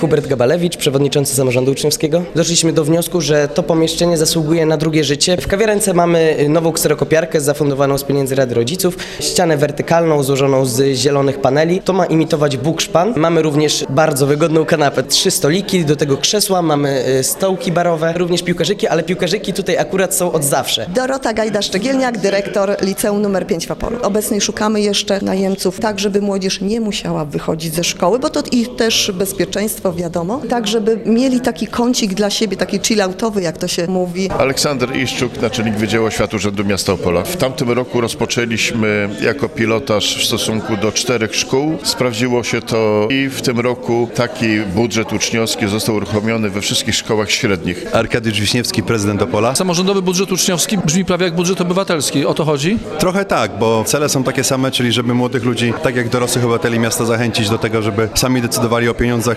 Hubert Gabalewicz, przewodniczący Samorządu Uczniowskiego. Doszliśmy do wniosku, że to pomieszczenie zasługuje na drugie życie. W kawiarence mamy nową kserokopiarkę zafundowaną z pieniędzy Rady Rodziców, ścianę wertykalną złożoną z zielonych paneli. To ma imitować bukszpan. Mamy również bardzo wygodną kanapę, 3 stoliki, do tego krzesła, mamy stołki barowe, również piłkarzyki, ale piłkarzyki tutaj akurat są od zawsze. Dorota Gajda-Szczegielniak, dyrektor Liceum nr 5 w Opolu. Obecnie szukamy jeszcze najemców, tak żeby młodzież nie musiała wychodzić ze szkoły, bo to ich też bezpieczeństwo wiadomo, tak żeby mieli taki kącik dla siebie, taki chill-outowy, jak to się mówi. Aleksander Iszczuk, naczelnik Wydziału Oświaty Urzędu Miasta Opola. W tamtym roku rozpoczęliśmy jako pilotaż w stosunku do 4 szkół. Sprawdziło się to i w tym roku taki budżet uczniowski został uruchomiony we wszystkich szkołach średnich. Arkadiusz Wiśniewski, prezydent Opola. Samorządowy budżet uczniowski brzmi prawie jak budżet obywatelski. O to chodzi? Trochę tak, bo cele są takie same, czyli żeby młodych ludzi, tak jak dorosłych obywateli miasta, zachęcić do tego, żeby sami decydowali o pieniądzach